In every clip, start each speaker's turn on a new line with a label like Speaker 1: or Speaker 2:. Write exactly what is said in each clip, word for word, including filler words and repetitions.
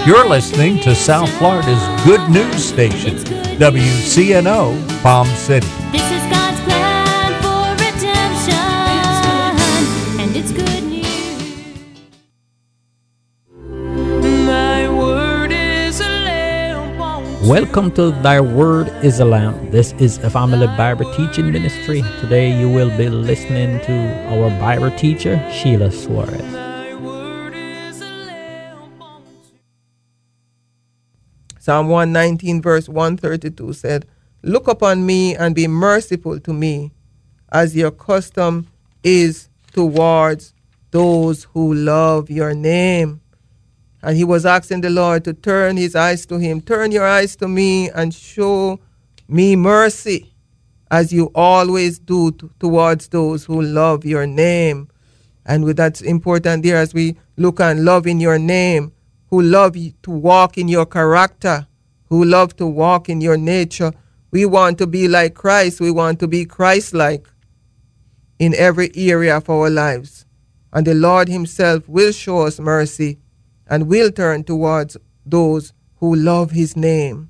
Speaker 1: You're listening to South Florida's good news station, W C N O Palm City.
Speaker 2: This is God's plan for redemption, and it's good news.
Speaker 3: Thy word is a lamp unto
Speaker 4: Welcome to Thy Word is a Lamp. This is a family Bible teaching ministry. Today you will be listening to our Bible teacher, Sheila Suarez.
Speaker 3: Thy word is a lamp unto
Speaker 5: Psalm one nineteen verse one thirty-two said, "Look upon me and be merciful to me, as your custom is towards those who love your name." And he was asking the Lord to turn his eyes to him. Turn your eyes to me and show me mercy, as you always do t- towards those who love your name. And with that's important there as we look and love in your name, who love you to walk in your character, who love to walk in your nature. We want to be like Christ. We want to be Christ-like in every area of our lives. And the Lord himself will show us mercy and will turn towards those who love his name.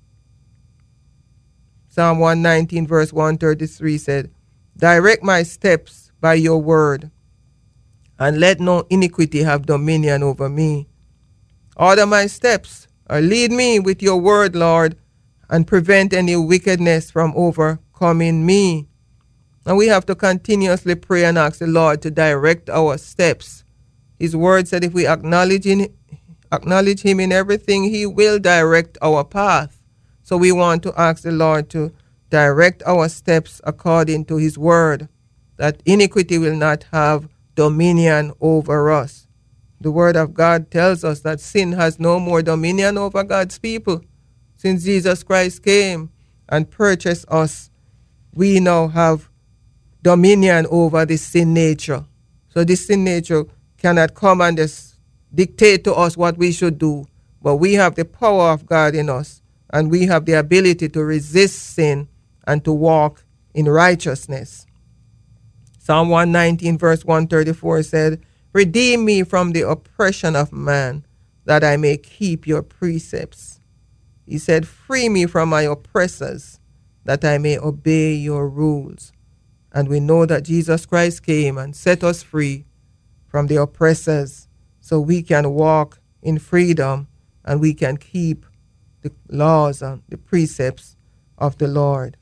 Speaker 5: Psalm one nineteen verse one thirty-three said, "Direct my steps by your word, and let no iniquity have dominion over me. Order my steps, or lead me with your word, Lord, and prevent any wickedness from overcoming me." And we have to continuously pray and ask the Lord to direct our steps. His word said if we acknowledge, in, acknowledge him in everything, he will direct our path. So we want to ask the Lord to direct our steps according to his word, that iniquity will not have dominion over us. The word of God tells us that sin has no more dominion over God's people. Since Jesus Christ came and purchased us, we now have dominion over the sin nature. So this sin nature cannot come and just dictate to us what we should do, but we have the power of God in us, and we have the ability to resist sin and to walk in righteousness. Psalm one nineteen verse one thirty-four said, "Redeem me from the oppression of man, that I may keep your precepts." He said, "Free me from my oppressors, that I may obey your rules." And we know that Jesus Christ came and set us free from the oppressors, so we can walk in freedom and we can keep the laws and the precepts of the Lord.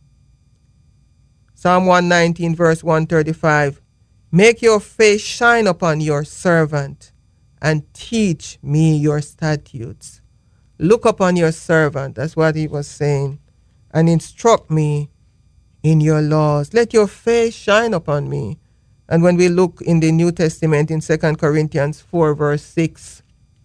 Speaker 5: Psalm one nineteen verse one thirty-five, "Make your face shine upon your servant, and teach me your statutes." Look upon your servant, that's what he was saying, "and instruct me in your laws." Let your face shine upon me. And when we look in the New Testament in Second Corinthians four verse six,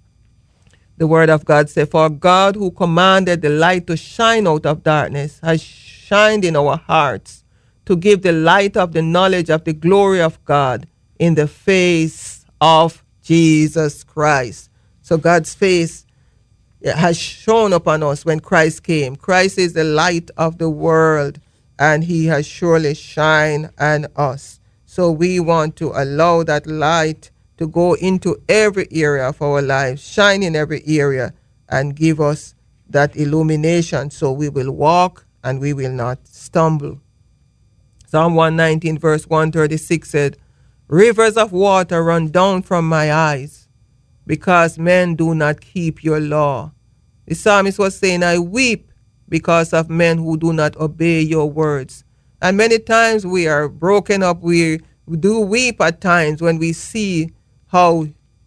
Speaker 5: the word of God says, "For God who commanded the light to shine out of darkness has shined in our hearts to give the light of the knowledge of the glory of God in the face of Jesus Christ." So God's face has shone upon us when Christ came. Christ is the light of the world, and he has surely shined on us. So we want to allow that light to go into every area of our lives, shine in every area, and give us that illumination so we will walk and we will not stumble. Psalm one nineteen verse one thirty-six said, "Rivers of water run down from my eyes, because men do not keep your law." The psalmist was saying, "I weep because of men who do not obey your words." And many times we are broken up. We, we do weep at times when we see how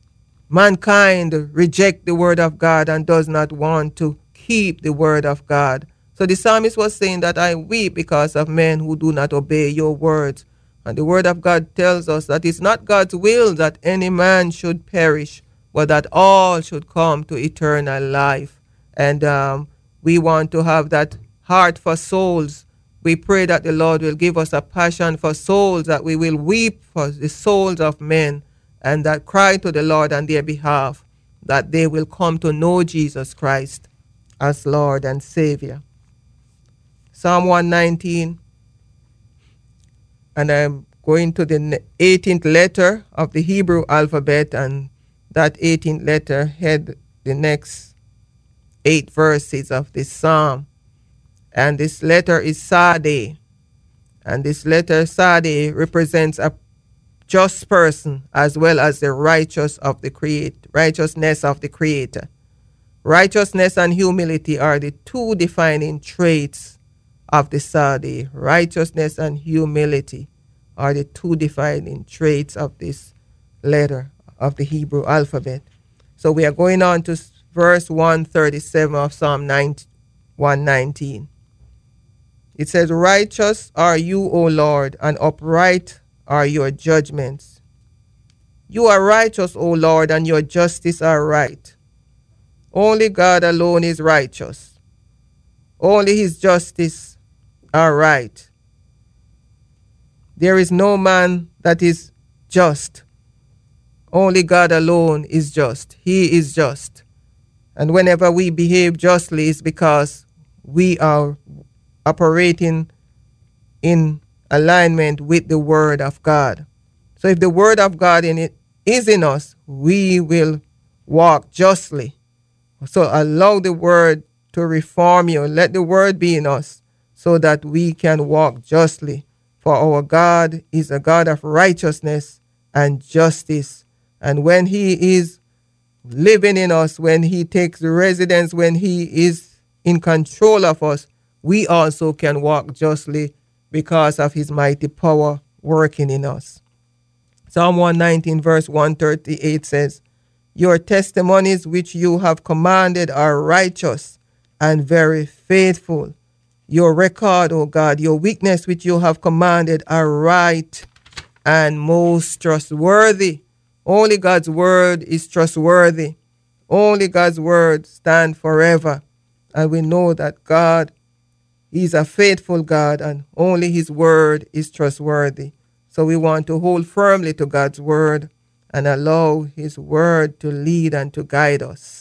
Speaker 5: mankind reject the word of God and does not want to keep the word of God. So the psalmist was saying that I weep because of men who do not obey your words. And the word of God tells us that it's not God's will that any man should perish, but that all should come to eternal life. And um, we want to have that heart for souls. We pray that the Lord will give us a passion for souls, that we will weep for the souls of men, and that cry to the Lord on their behalf, that they will come to know Jesus Christ as Lord and Savior. Psalm one nineteen, and I'm going to the eighteenth letter of the Hebrew alphabet, and that eighteenth letter head the next eight verses of this psalm. And this letter is Sade. And this letter Sade represents a just person as well as the righteous of the create, righteousness of the Creator. Righteousness and humility are the two defining traits of the Sade. Righteousness and humility are the two defining traits of this letter of the Hebrew alphabet. So we are going on to verse one thirty-seven of Psalm one nineteen. It says, righteous are you, O Lord, and upright are your judgments. You are righteous, O Lord, and your justice are right. Only God alone is righteous. Only his justice are right. There is no man that is just. Only God alone is just. He is just. And whenever we behave justly, it's because we are operating in alignment with the Word of God. So if the Word of God in it is in us, we will walk justly. So allow the Word to reform you. Let the Word be in us so that we can walk justly. For our God is a God of righteousness and justice. And when he is living in us, when he takes residence, when he is in control of us, we also can walk justly because of his mighty power working in us. Psalm one nineteen verse one thirty-eight says, your testimonies which you have commanded are righteous and very faithful. Your record, O God, your weakness which you have commanded are right and most trustworthy. Only God's word is trustworthy. Only God's word stands forever. And we know that God is a faithful God and only his word is trustworthy. So we want to hold firmly to God's word and allow his word to lead and to guide us.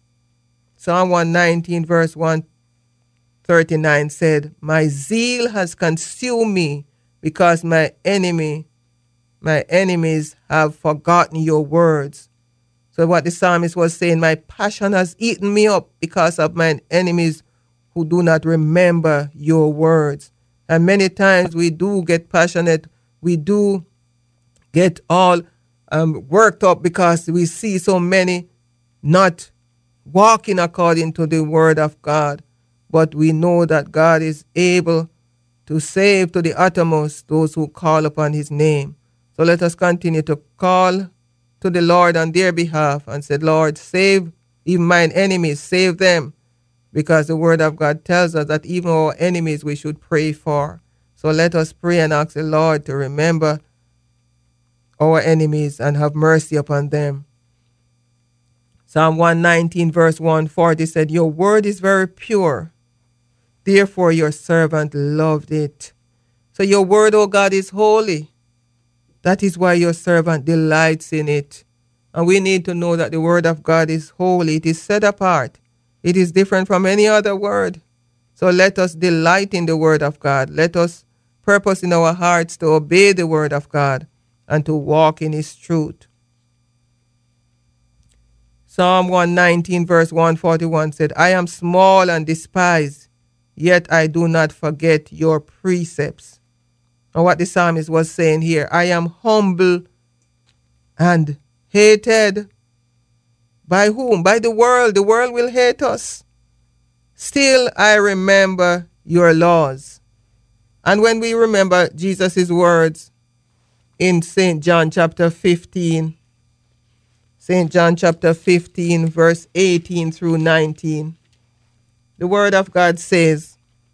Speaker 5: Psalm one nineteen verse one thirty-nine said, my zeal has consumed me because my enemy, my enemies have forgotten your words. So what the psalmist was saying, my passion has eaten me up because of my enemies who do not remember your words. And many times we do get passionate. We do get all um, worked up because we see so many not walking according to the word of God. But we know that God is able to save to the uttermost those who call upon his name. So let us continue to call to the Lord on their behalf and say, Lord, save even mine enemies, save them. Because the word of God tells us that even our enemies we should pray for. So let us pray and ask the Lord to remember our enemies and have mercy upon them. Psalm one nineteen verse one forty said, your word is very pure. Therefore your servant loved it. So your word, O God, is holy. That is why your servant delights in it. And we need to know that the word of God is holy. It is set apart. It is different from any other word. So let us delight in the word of God. Let us purpose in our hearts to obey the word of God and to walk in his truth. Psalm one nineteen verse one forty-one said, I am small and despised, yet I do not forget your precepts. And what the psalmist was saying here, I am humble and hated. By whom? By the world. The world will hate us. Still, I remember your laws. And when we remember Jesus' words in Saint John chapter fifteen, Saint John chapter fifteen, verse eighteen through nineteen, the word of God says,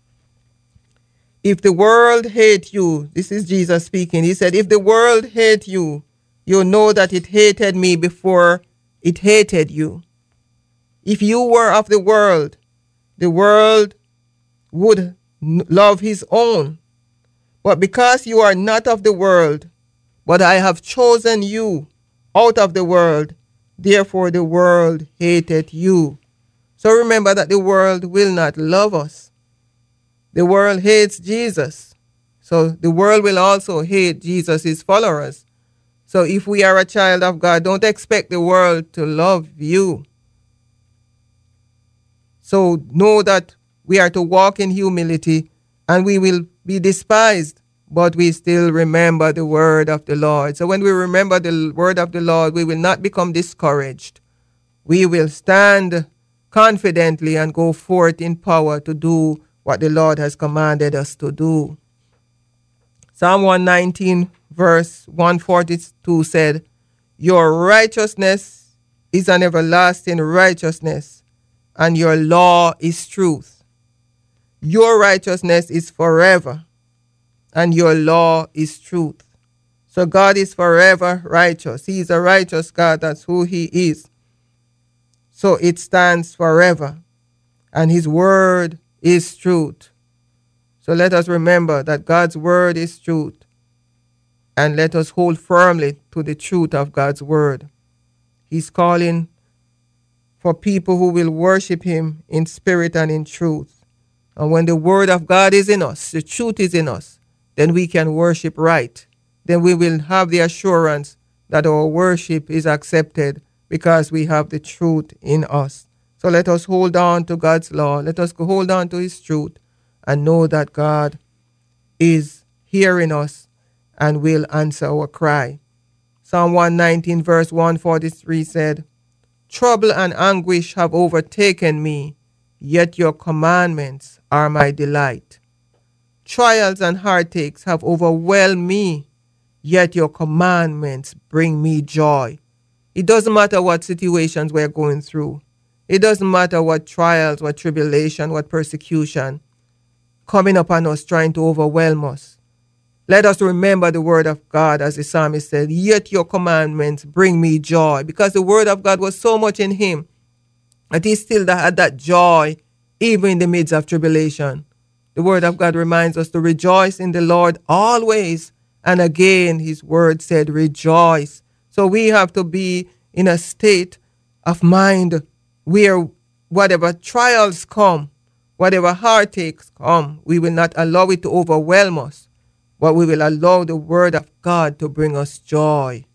Speaker 5: if the world hate you, this is Jesus speaking, he said, if the world hate you, you know that it hated me before it hated you. If you were of the world, the world would love his own. But because you are not of the world, but I have chosen you out of the world, therefore the world hated you. So remember that the world will not love us. The world hates Jesus. So the world will also hate Jesus' followers. So if we are a child of God, don't expect the world to love you. So know that we are to walk in humility, and we will be despised, but we still remember the word of the Lord. So when we remember the word of the Lord, we will not become discouraged. We will stand confidently and go forth in power to do what the Lord has commanded us to do. Psalm one nineteen verse one forty-two said, your righteousness is an everlasting righteousness, and your law is truth. Your righteousness is forever, and your law is truth. So God is forever righteous. He is a righteous God. That's who he is. So it stands forever, and his word is truth. So let us remember that God's word is truth, and let us hold firmly to the truth of God's word. He's calling for people who will worship him in spirit and in truth. And when the word of God is in us, the truth is in us, then we can worship right. Then we will have the assurance that our worship is accepted because we have the truth in us. So let us hold on to God's law. Let us hold on to his truth and know that God is hearing us and will answer our cry. Psalm one nineteen verse one forty-three said, trouble and anguish have overtaken me, yet your commandments are my delight. Trials and heartaches have overwhelmed me, yet your commandments bring me joy. It doesn't matter what situations we're going through. It doesn't matter what trials, what tribulation, what persecution coming upon us, trying to overwhelm us. Let us remember the word of God, as the psalmist said, yet your commandments bring me joy, because the word of God was so much in him that he still had that joy even in the midst of tribulation. The word of God reminds us to rejoice in the Lord always. And again, his word said, rejoice. So we have to be in a state of mind where whatever trials come, whatever heartaches come, we will not allow it to overwhelm us, but we will allow the word of God to bring us joy.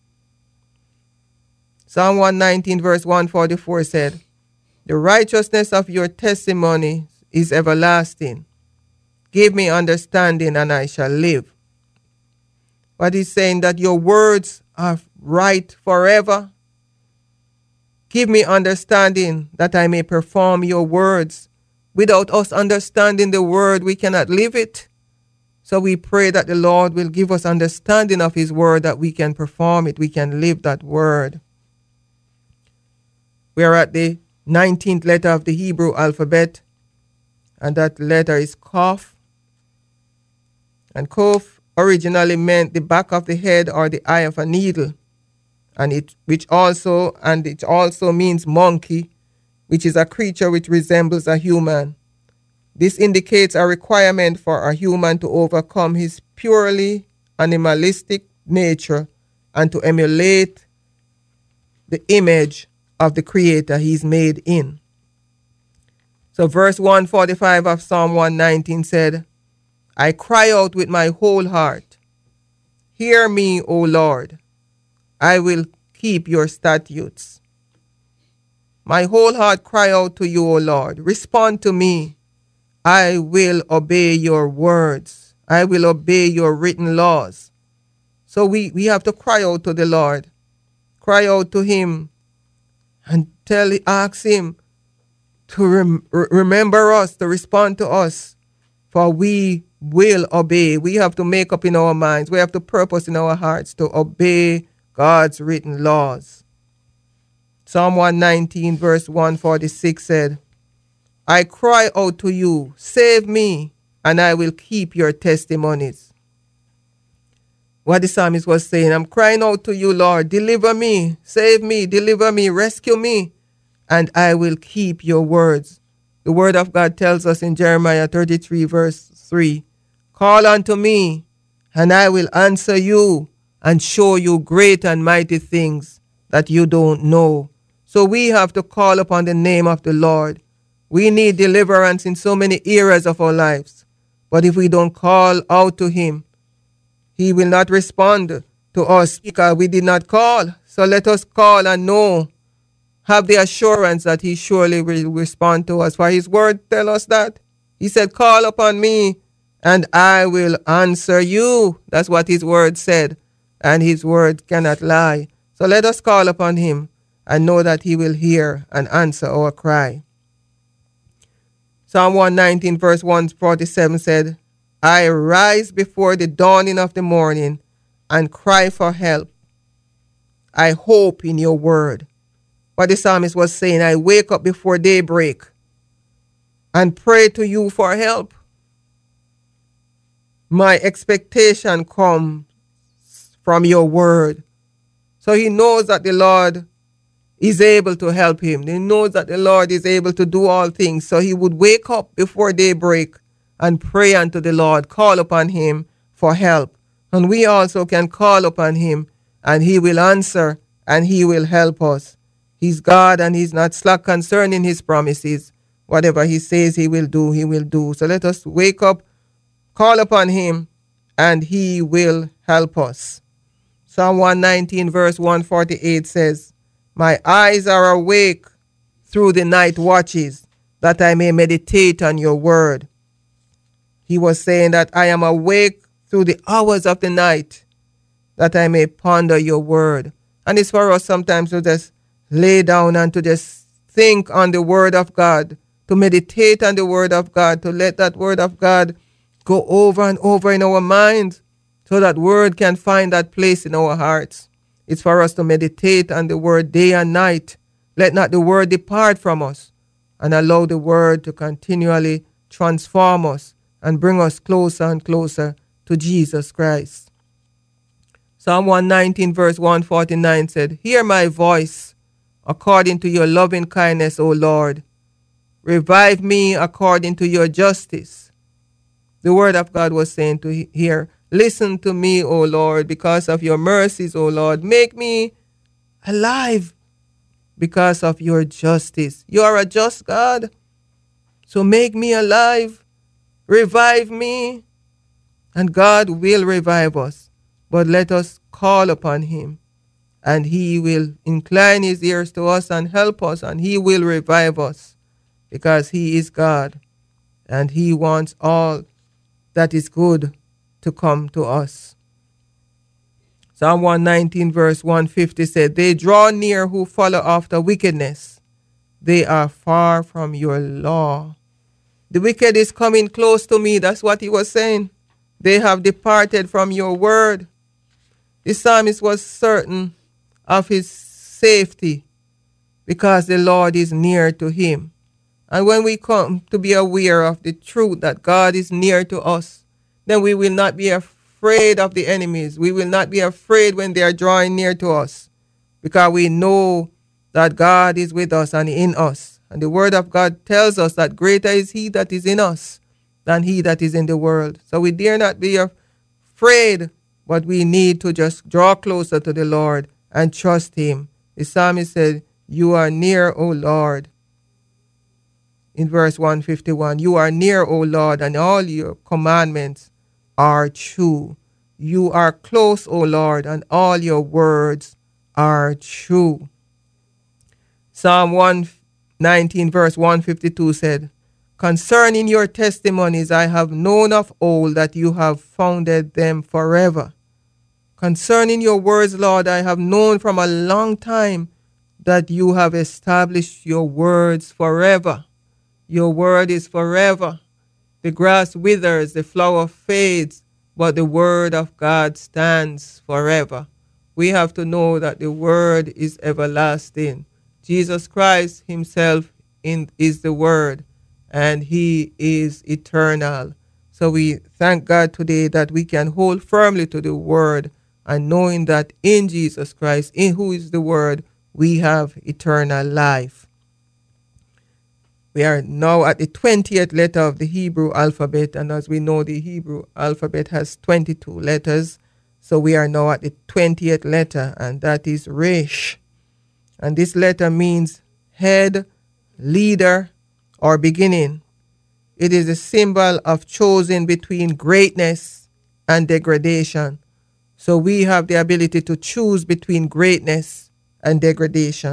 Speaker 5: Psalm one nineteen verse one forty-four said, the righteousness of your testimony is everlasting. Give me understanding and I shall live. But he's saying that your words are right forever. Give me understanding that I may perform your words. Without us understanding the word, we cannot live it. So we pray that the Lord will give us understanding of his word, that we can perform it, we can live that word. We are at the nineteenth letter of the Hebrew alphabet, and that letter is Kaf. And Kaf originally meant the back of the head or the eye of a needle, and it which also and it also means monkey, which is a creature which resembles a human. This indicates a requirement for a human to overcome his purely animalistic nature and to emulate the image of the Creator he's made in. So verse one forty-five of Psalm one nineteen said, I cry out with my whole heart. Hear me, O Lord. I will keep your statutes. My whole heart cry out to you, O Lord. Respond to me. I will obey your words. I will obey your written laws. So we, we have to cry out to the Lord. Cry out to him and tell, ask him to rem- remember us, to respond to us, for we will obey. We have to make up in our minds. We have to purpose in our hearts to obey God's written laws. Psalm one nineteen verse one forty-six said, I cry out to you, save me, and I will keep your testimonies. What the psalmist was saying, I'm crying out to you, Lord, deliver me, save me, deliver me, rescue me, and I will keep your words. The word of God tells us in Jeremiah thirty-three verse three, call unto me, and I will answer you and show you great and mighty things that you don't know. So we have to call upon the name of the Lord. We need deliverance in so many areas of our lives. But if we don't call out to him, he will not respond to us because we did not call. So let us call and know have the assurance that he surely will respond to us. For his word tell us that. He said, call upon me and I will answer you. That's what his word said. And his word cannot lie. So let us call upon him and know that he will hear and answer our cry. Psalm one nineteen verse one forty-seven said, I rise before the dawning of the morning and cry for help. I hope in your word. What the psalmist was saying, I wake up before daybreak and pray to you for help. My expectation comes from your word. So he knows that the Lord is able to help him. He knows that the Lord is able to do all things. So he would wake up before daybreak and pray unto the Lord, call upon him for help. And we also can call upon him and he will answer and he will help us. He's God and he's not slack concerning his promises. Whatever he says he will do, he will do. So let us wake up, call upon him, and he will help us. Psalm one nineteen verse one forty-eight says, my eyes are awake through the night watches, that I may meditate on your word. He was saying that I am awake through the hours of the night, that I may ponder your word. And it's for us sometimes to just lay down and to just think on the word of God, to meditate on the word of God, to let that word of God go over and over in our minds, so that word can find that place in our hearts. It's for us to meditate on the word day and night. Let not the word depart from us, and allow the word to continually transform us and bring us closer and closer to Jesus Christ. Psalm one nineteen verse one forty-nine said, hear my voice according to your loving kindness, O Lord. Revive me according to your justice. The word of God was saying to here, listen to me, O Lord, because of your mercies, O Lord. Make me alive because of your justice. You are a just God. So make me alive. Revive me. And God will revive us. But let us call upon him. And he will incline his ears to us and help us. And he will revive us. Because he is God. And he wants all that is good to come to us. Psalm one nineteen verse one fifty said, they draw near who follow after wickedness. They are far from your law. The wicked is coming close to me. That's what he was saying. They have departed from your word. The psalmist was certain of his safety because the Lord is near to him. And when we come to be aware of the truth that God is near to us, then we will not be afraid of the enemies. We will not be afraid when they are drawing near to us, because we know that God is with us and in us. And the word of God tells us that greater is he that is in us than he that is in the world. So we dare not be afraid, but we need to just draw closer to the Lord and trust him. The psalmist said, you are near, O Lord. In verse one fifty-one, you are near, O Lord, and all your commandments are true. You are close, O Lord, and all your words are true. Psalm one nineteen verse one fifty-two said, concerning your testimonies I have known of old that you have founded them forever. Concerning your words, Lord, I have known from a long time that you have established your words forever. Your word is forever. The grass withers, the flower fades, but the word of God stands forever. We have to know that the word is everlasting. Jesus Christ himself in, is the word, and he is eternal. So we thank God today that we can hold firmly to the word, and knowing that in Jesus Christ, in who is the word, we have eternal life. We are now at the twentieth letter of the Hebrew alphabet, and as we know, the Hebrew alphabet has twenty-two letters. So we are now at the twentieth letter, and that is Resh. And this letter means head, leader, or beginning. It is a symbol of choosing between greatness and degradation. So we have the ability to choose between greatness and degradation.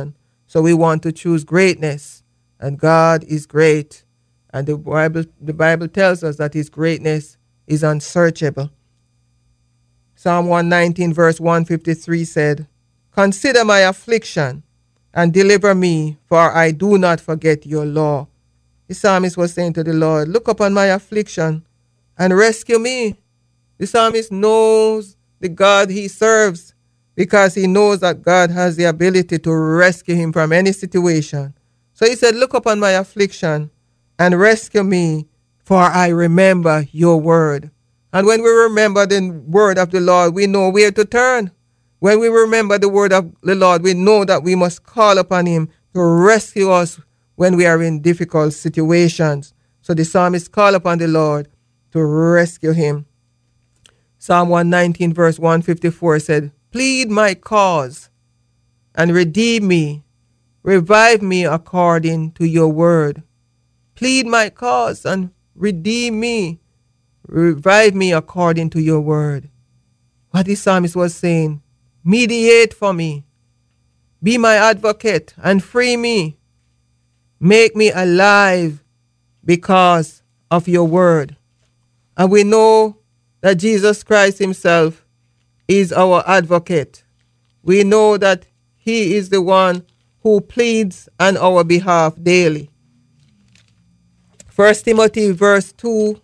Speaker 5: So we want to choose greatness, and God is great. And the Bible, the Bible tells us that his greatness is unsearchable. Psalm one nineteen verse one fifty-three said, "Consider my affliction and deliver me, for I do not forget your law." The psalmist was saying to the Lord, look upon my affliction and rescue me. The psalmist knows the God he serves because he knows that God has the ability to rescue him from any situation. So he said, look upon my affliction and rescue me, for I remember your word. And when we remember the word of the Lord, we know where to turn. When we remember the word of the Lord, we know that we must call upon him to rescue us when we are in difficult situations. So the psalmist called upon the Lord to rescue him. Psalm one nineteen verse one fifty-four said, "Plead my cause and redeem me. Revive me according to your word." Plead my cause and redeem me. Revive me according to your word. What the psalmist was saying, mediate for me. Be my advocate and free me. Make me alive because of your word. And we know that Jesus Christ himself is our advocate. We know that he is the one who pleads on our behalf daily. First Timothy verse two.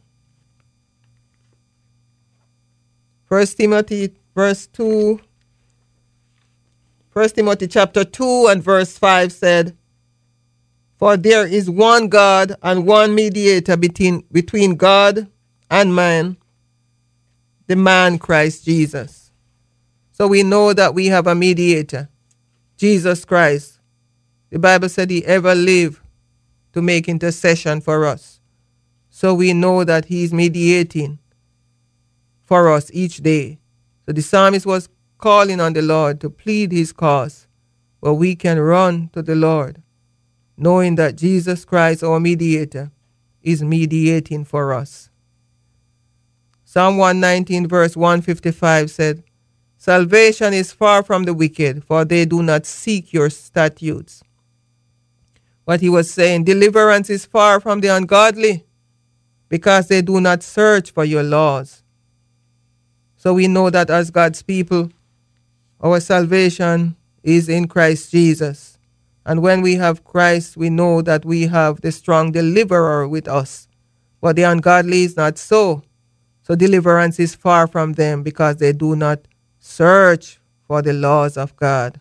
Speaker 5: First Timothy verse two. First Timothy chapter two and verse five said, "For there is one God and one mediator between, between God and man, the man Christ Jesus." So we know that we have a mediator, Jesus Christ. The Bible said he ever lived to make intercession for us. So we know that he is mediating for us each day. So the psalmist was calling on the Lord to plead his cause, where we can run to the Lord, knowing that Jesus Christ, our mediator, is mediating for us. Psalm one nineteen verse one fifty-five said, "Salvation is far from the wicked, for they do not seek your statutes." What he was saying, deliverance is far from the ungodly, because they do not search for your laws. So we know that as God's people, our salvation is in Christ Jesus. And when we have Christ, we know that we have the strong deliverer with us. But the ungodly is not so. So deliverance is far from them because they do not search for the laws of God.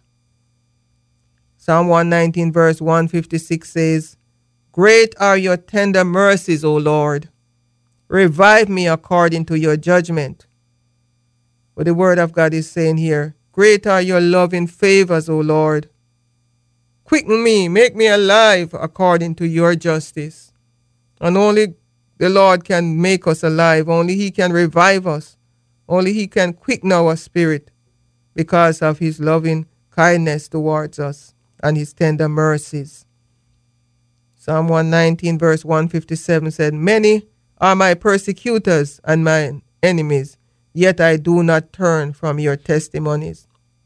Speaker 5: Psalm one nineteen verse one fifty-six says, "Great are your tender mercies, O Lord. Revive me according to your judgment." But the word of God is saying here, "Great are your loving favors, O Lord. Quicken me, make me alive according to your justice." And only the Lord can make us alive. Only he can revive us. Only he can quicken our spirit because of his loving kindness towards us and his tender mercies. Psalm one nineteen verse one fifty-seven said, "Many are my persecutors and my enemies, yet I do not turn from your testimonies."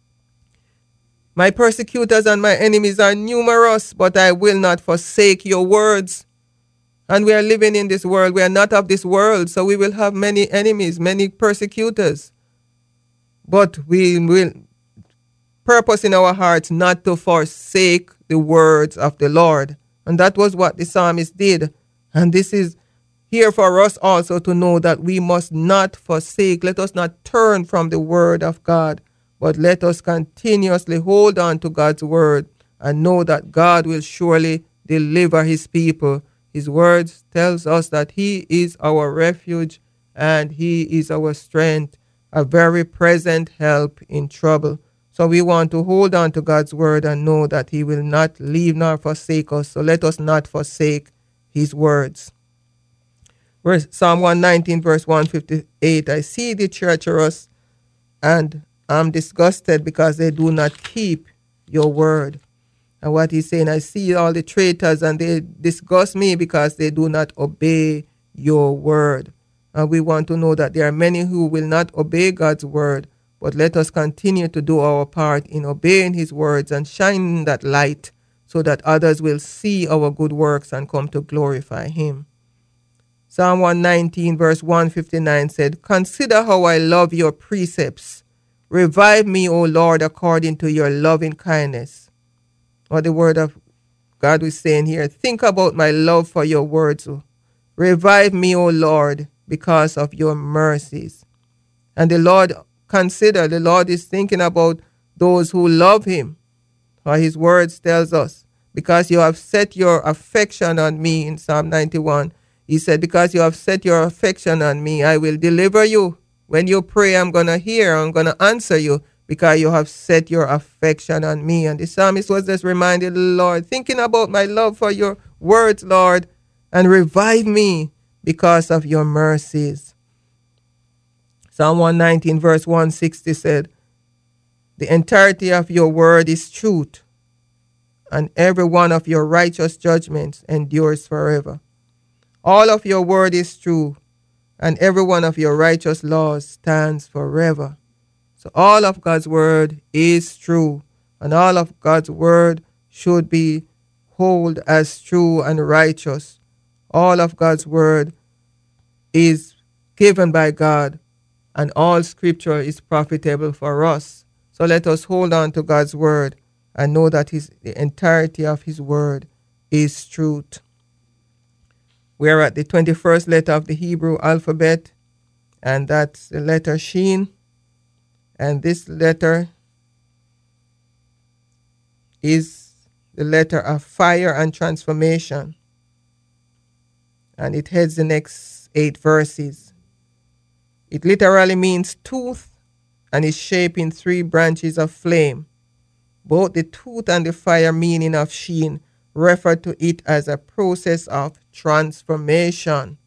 Speaker 5: My persecutors and my enemies are numerous, but I will not forsake your words. And we are living in this world. We are not of this world, so we will have many enemies, many persecutors. But we will purpose in our hearts not to forsake the words of the Lord. And that was what the psalmist did. And this is here for us also to know that we must not forsake. Let us not turn from the word of God, but let us continuously hold on to God's word and know that God will surely deliver his people. His words tells us that he is our refuge and he is our strength, a very present help in trouble. So we want to hold on to God's word and know that he will not leave nor forsake us. So let us not forsake his words. Verse, Psalm one nineteen verse one fifty-eight, "I see the treacherous and am disgusted because they do not keep your word." And what he's saying, I see all the traitors and they disgust me because they do not obey your word. And we want to know that there are many who will not obey God's word, but let us continue to do our part in obeying his words and shining that light so that others will see our good works and come to glorify him. Psalm one nineteen verse one fifty-nine said, "Consider how I love your precepts. Revive me, O Lord, according to your loving kindness." Or the word of God was saying here, think about my love for your words. Revive me, O Lord, because of your mercies. And the Lord, consider, the Lord is thinking about those who love him. For his words tells us, because you have set your affection on me, in Psalm ninety-one, he said, because you have set your affection on me, I will deliver you. When you pray, I'm going to hear, I'm going to answer you, because you have set your affection on me. And the psalmist was just reminded, Lord, thinking about my love for your words, Lord, and revive me because of your mercies. Psalm one nineteen verse one sixty said, the entirety of your word is truth, and every one of your righteous judgments endures forever. All of your word is true, and every one of your righteous laws stands forever. So all of God's word is true, and all of God's word should be held as true and righteous. All of God's word is given by God, and all scripture is profitable for us. So let us hold on to God's word and know that his, the entirety of his word is truth. We are at the twenty-first letter of the Hebrew alphabet, and that's the letter Shin. And this letter is the letter of fire and transformation. And it heads the next eight verses. It literally means tooth and is shaped in three branches of flame. Both the tooth and the fire meaning of Shin refer to it as a process of transformation.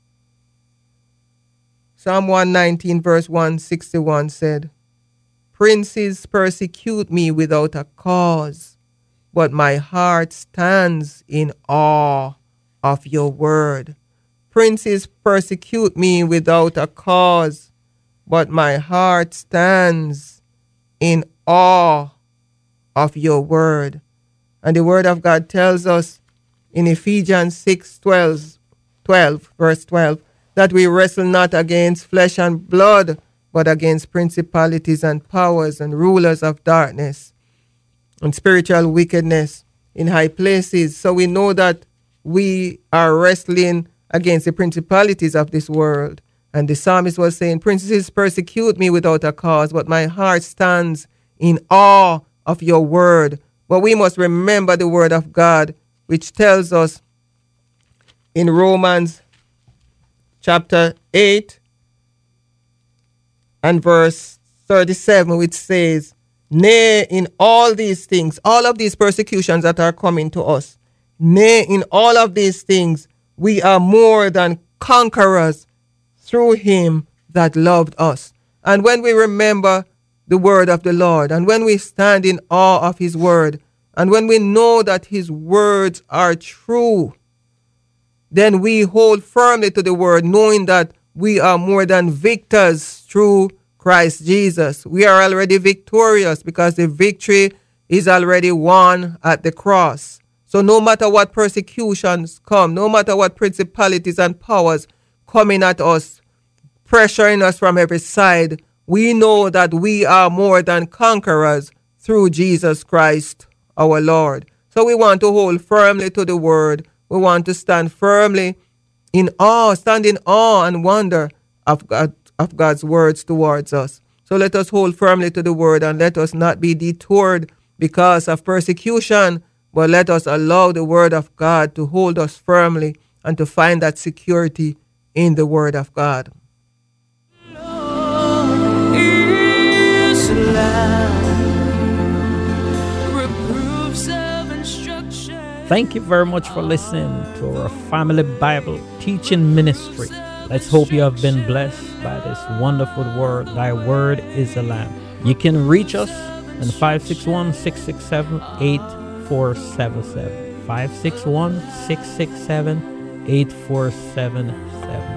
Speaker 5: Psalm one nineteen verse one sixty-one said, princes persecute me without a cause, but my heart stands in awe of your word. Princes persecute me without a cause, but my heart stands in awe of your word. And the word of God tells us in Ephesians six twelve, twelve, verse twelve, that we wrestle not against flesh and blood, but against principalities and powers and rulers of darkness and spiritual wickedness in high places. So we know that we are wrestling against the principalities of this world. And the psalmist was saying, princes persecute me without a cause, but my heart stands in awe of your word. But we must remember the word of God, which tells us in Romans chapter eight and verse thirty-seven, which says, nay, in all these things, all of these persecutions that are coming to us, nay, in all of these things, we are more than conquerors through him that loved us. And when we remember the word of the Lord, and when we stand in awe of his word, and when we know that his words are true, then we hold firmly to the word, knowing that we are more than victors through Christ Jesus. We are already victorious because the victory is already won at the cross. So no matter what persecutions come, no matter what principalities and powers coming at us, pressuring us from every side, we know that we are more than conquerors through Jesus Christ, our Lord. So we want to hold firmly to the word. We want to stand firmly in awe, stand in awe and wonder of God, of God's words towards us. So let us hold firmly to the word, and let us not be detoured because of persecution, but let us allow the word of God to hold us firmly and to find that security in the word of God.
Speaker 4: Thank you very much for listening to our Family Bible Teaching Ministry. Let's hope you have been blessed by this wonderful word. Thy word is a lamp. You can reach us on five six one, six six seven, eight four seven seven. five six one, six six seven, eight four seven seven.